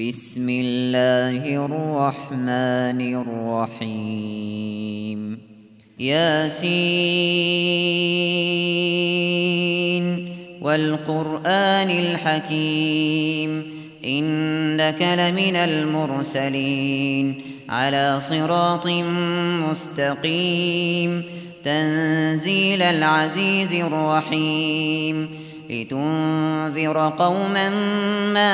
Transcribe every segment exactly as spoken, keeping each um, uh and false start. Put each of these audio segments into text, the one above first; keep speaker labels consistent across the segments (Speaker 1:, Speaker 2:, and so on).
Speaker 1: بسم الله الرحمن الرحيم ياسين والقرآن الحكيم إنك لمن المرسلين على صراط مستقيم تنزيل العزيز الرحيم لتنذر قوما ما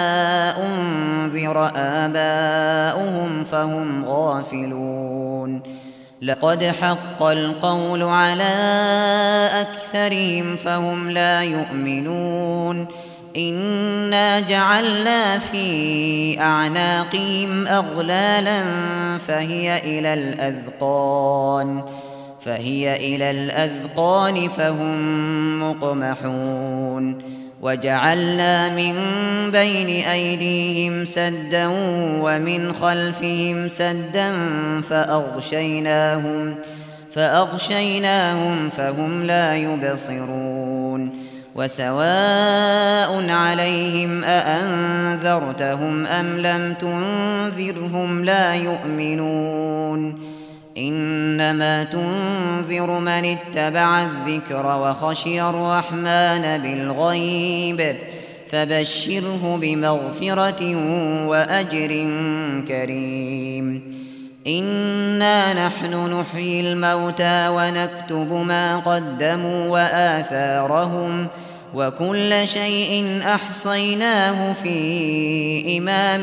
Speaker 1: أنذر آباؤهم فهم غافلون لقد حق القول على أكثرهم فهم لا يؤمنون إنا جعلنا في أعناقهم أغلالا فهي إلى الأذقان فهي إلى الأذقان فهم مقمحون وجعلنا من بين أيديهم سدا ومن خلفهم سدا فأغشيناهم فأغشيناهم فهم لا يبصرون وسواء عليهم أأنذرتهم أم لم تنذرهم لا يؤمنون إنما تنذر من اتبع الذكر وخشي الرحمن بالغيب فبشره بمغفرة وأجر كريم إنا نحن نحيي الموتى ونكتب ما قدموا وآثارهم وكل شيء أحصيناه في إمام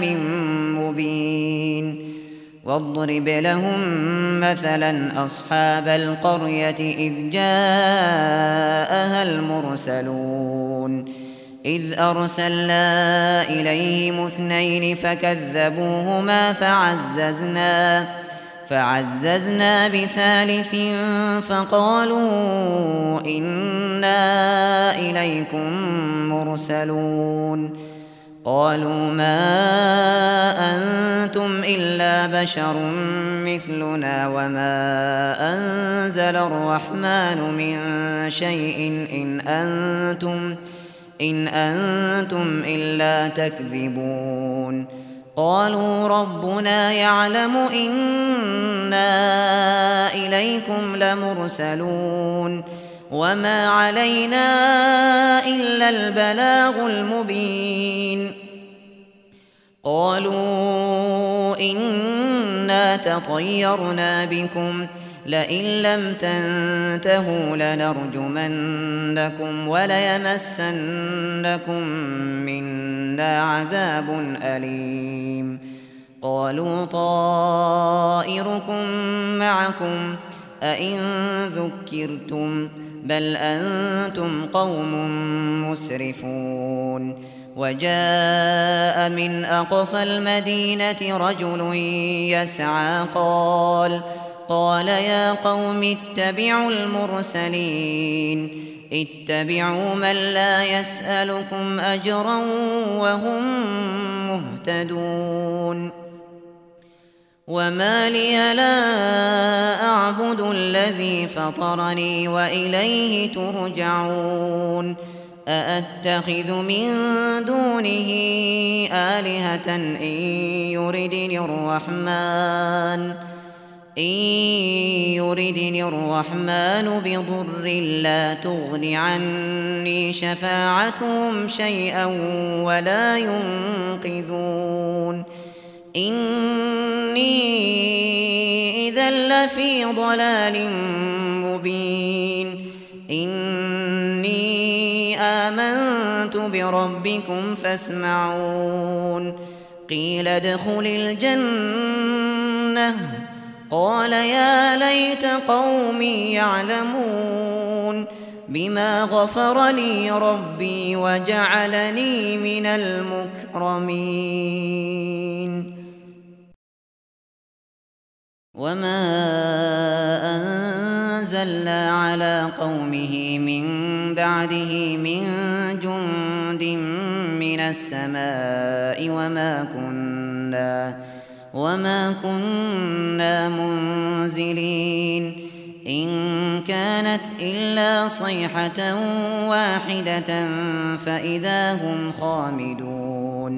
Speaker 1: مبين واضرب لهم مثلا أصحاب القرية إذ جاءها المرسلون إذ أرسلنا إليهم اثنين فكذبوهما فعززنا فعززنا بثالث فقالوا إنا إليكم مرسلون قالوا ما أنتم إلا بشر مثلنا وما أنزل الرحمن من شيء إن أنتم إن أنتم إلا تكذبون قالوا ربنا يعلم إنا إليكم لمرسلون وما علينا إلا البلاغ المبين قالوا إنا تطيرنا بكم لئن لم تنتهوا لنرجمنكم وليمسنكم منا عذاب أليم قالوا طائركم معكم أئن ذكرتم بل أنتم قوم مسرفون وجاء من أقصى المدينة رجل يسعى قال قال يا قوم اتبعوا المرسلين اتبعوا من لا يسألكم أجرا وهم مهتدون وما لي لا أعبد الذي فطرني وإليه ترجعون أأتخذ من دونه آلهة إن يردني الرحمن إن يردني الرحمن بضر لا تغن عني شفاعتهم شيئا ولا ينقذون إني إذا لفي ضلال مبين إني آمنت بربكم فاسمعون قيل ادخل الجنة قال يا ليت قومي يعلمون بما غفر لي ربي وجعلني من المكرمين وما أنزلنا على قومه من بعده من جند من السماء وما كنا وما كنا منزلين إن كانت إلا صيحة واحدة فإذا هم خامدون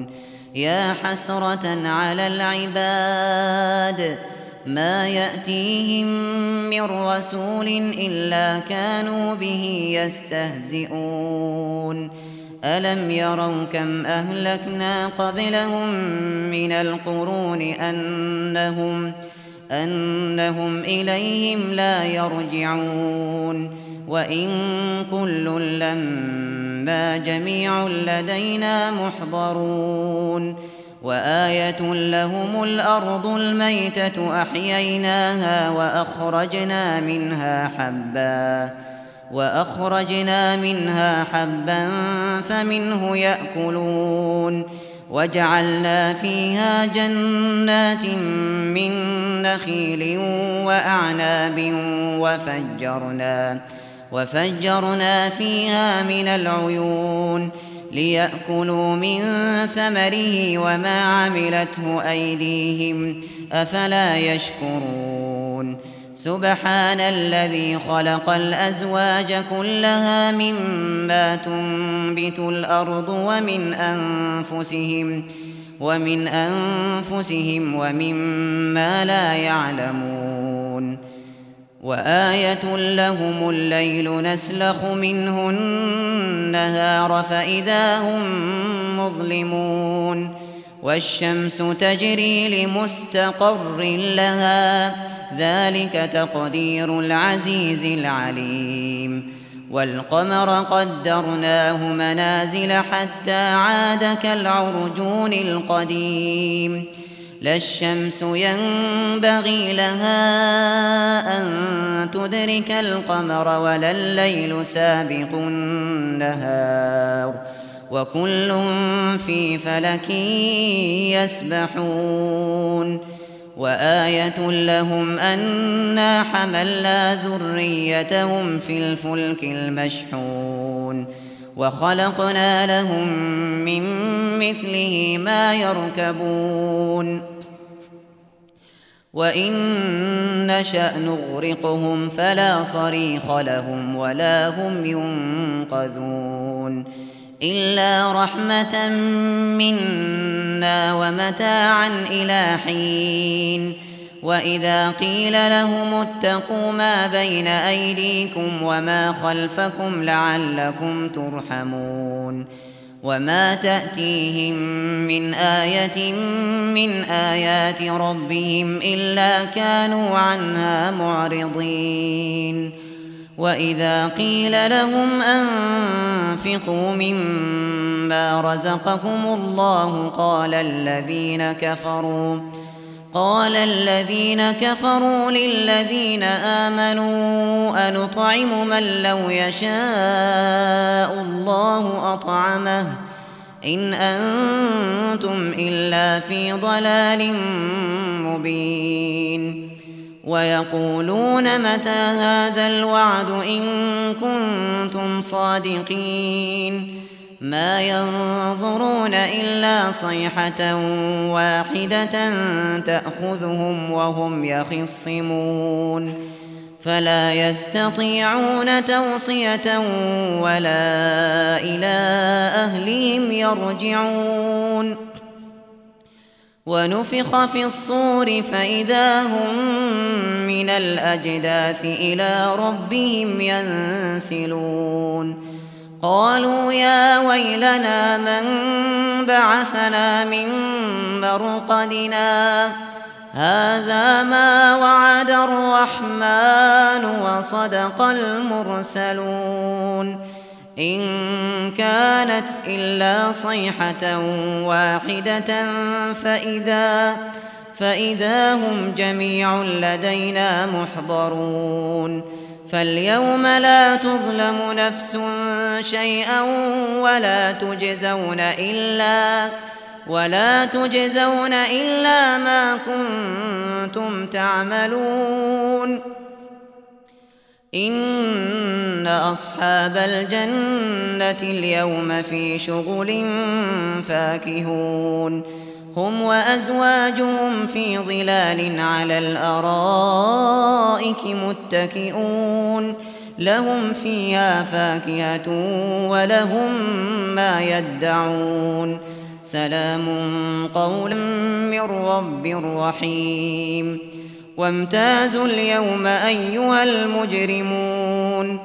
Speaker 1: يا حسرة على العباد ما يأتيهم من رسول إلا كانوا به يستهزئون ألم يروا كم أهلكنا قبلهم من القرون أنهم, أنهم إليهم لا يرجعون وإن كل لما جميع لدينا محضرون وآية لهم الأرض الميتة أحييناها وأخرجنا منها حبا وأخرجنا منها حبا فمنه يأكلون وجعلنا فيها جنات من نخيل وأعناب وفجرنا وفجرنا فيها من العيون ليأكلوا من ثمره وما عملته أيديهم أفلا يشكرون سبحان الذي خلق الأزواج كلها مما تنبت الأرض ومن أنفسهم ومن أنفسهم ومما لا يعلمون وآية لهم الليل نسلخ منه النهار فإذا هم مظلمون والشمس تجري لمستقر لها ذلك تقدير العزيز العليم والقمر قدرناه منازل حتى عاد كالعرجون القديم لا الشمس ينبغي لها أن تدرك القمر ولا الليل سابق النهار وكل في فلك يسبحون وآية لهم أنا حملنا ذريتهم في الفلك المشحون وخلقنا لهم من مثله ما يركبون وإن نشأ نغرقهم فلا صريخ لهم ولا هم ينقذون إلا رحمة منا ومتاعا إلى حين وإذا قيل لهم اتقوا ما بين أيديكم وما خلفكم لعلكم ترحمون وما تأتيهم من آية من آيات ربهم إلا كانوا عنها معرضين وإذا قيل لهم أنفقوا مما رزقكم الله قال الذين كفروا قال الذين كفروا للذين آمنوا أنطعم من لو يشاء الله أطعمه إن أنتم إلا في ضلال مبين ويقولون متى هذا الوعد إن كنتم صادقين ما ينظرون إلا صيحة واحدة تأخذهم وهم يخصمون فلا يستطيعون توصية ولا إلى أهلهم يرجعون ونفخ في الصور فإذا هم من الأجداث إلى ربهم ينسلون قالوا يا ويلنا من بعثنا من مرقدنا هذا ما وعد الرحمن وصدق المرسلون إن كانت إلا صيحة واحدة فإذا, فإذا هم جميع لدينا محضرون فاليوم لا تظلم نفس شيئا ولا تجزون إلا ولا تجزون إلا ما كنتم تعملون إن أصحاب الجنة اليوم في شغل فاكهون هم وأزواجهم في ظلال على الأرائك متكئون لهم فيها فاكهة ولهم ما يدعون سلام قولا من رب رحيم وامتازوا اليوم أيها المجرمون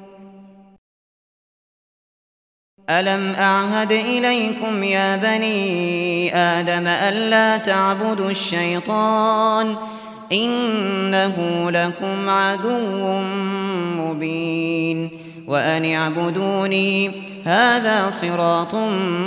Speaker 1: ألم أعهد إليكم يا بني آدم ألا تعبدوا الشيطان إنه لكم عدو مبين وأن اعبدوني هذا صراط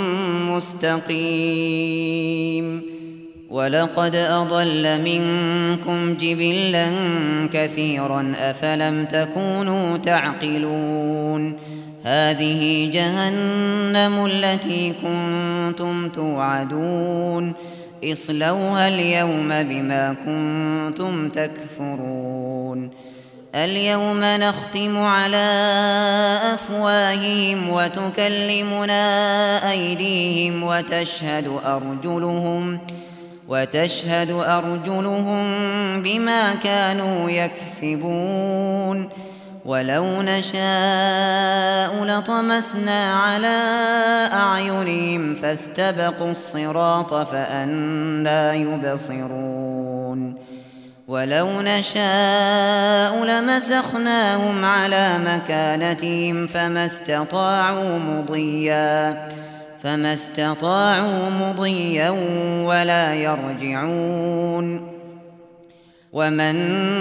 Speaker 1: مستقيم ولقد أضل منكم جبلا كثيرا أفلم تكونوا تعقلون هذه جهنم التي كنتم توعدون اصلوها اليوم بما كنتم تكفرون اليوم نختم على أفواههم وتكلمنا أيديهم وتشهد أرجلهم وتشهد أرجلهم بما كانوا يكسبون ولو نشاء لطمسنا على أعينهم فاستبقوا الصراط فأنى يبصرون ولو نشاء لمسخناهم على مكانتهم فما استطاعوا مضيا فما استطاعوا مضيا ولا يرجعون ومن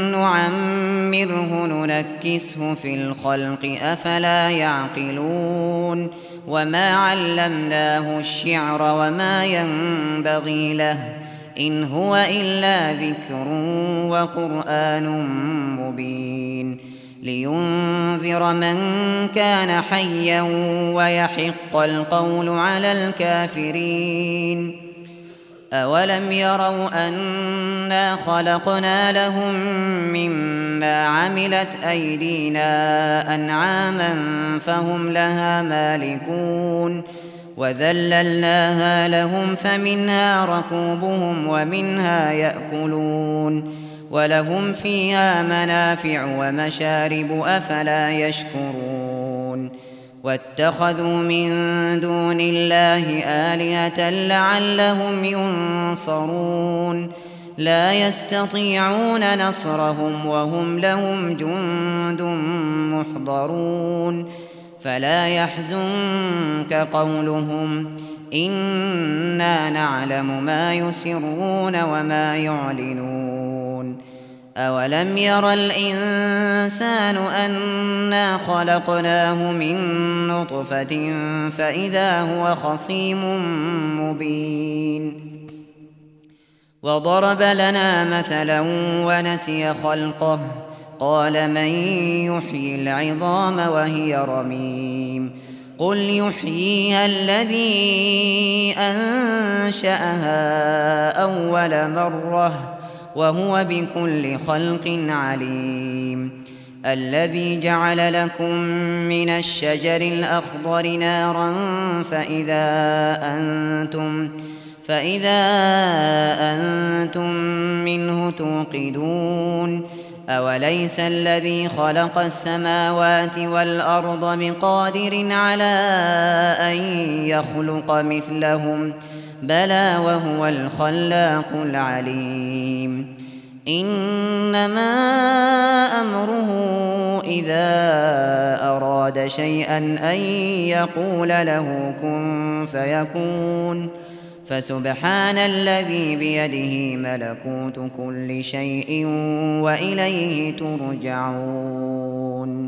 Speaker 1: نعمره ننكسه في الخلق أفلا يعقلون وما علمناه الشعر وما ينبغي له إن هو إلا ذكر وقرآن مبين لينذر من كان حيا ويحق القول على الكافرين أولم يروا أنا خلقنا لهم مما عملت أيدينا أنعاما فهم لها مالكون وذللناها لهم فمنها ركوبهم ومنها يأكلون ولهم فيها منافع ومشارب أفلا يشكرون واتخذوا من دون الله آلهة لعلهم ينصرون لا يستطيعون نصرهم وهم لهم جند محضرون فلا يحزنك قولهم إنا نعلم ما يسرون وما يعلنون أولم ير الإنسان أنا خلقناه من نطفة فإذا هو خصيم مبين وضرب لنا مثلا ونسي خلقه قال من يحيي العظام وهي رميم قل يحييها الذي أنشأها أول مرة وهو بكل خلق عليم الذي جعل لكم من الشجر الأخضر نارا فإذا أنتم فإذا أنتم منه توقدون أوليس الذي خلق السماوات والأرض بقادر على أن يخلق مثلهم بلى وهو الخلاق العليم إنما أمره إذا أراد شيئا أن يقول له كن فيكون فسبحان الذي بيده ملكوت كل شيء وإليه ترجعون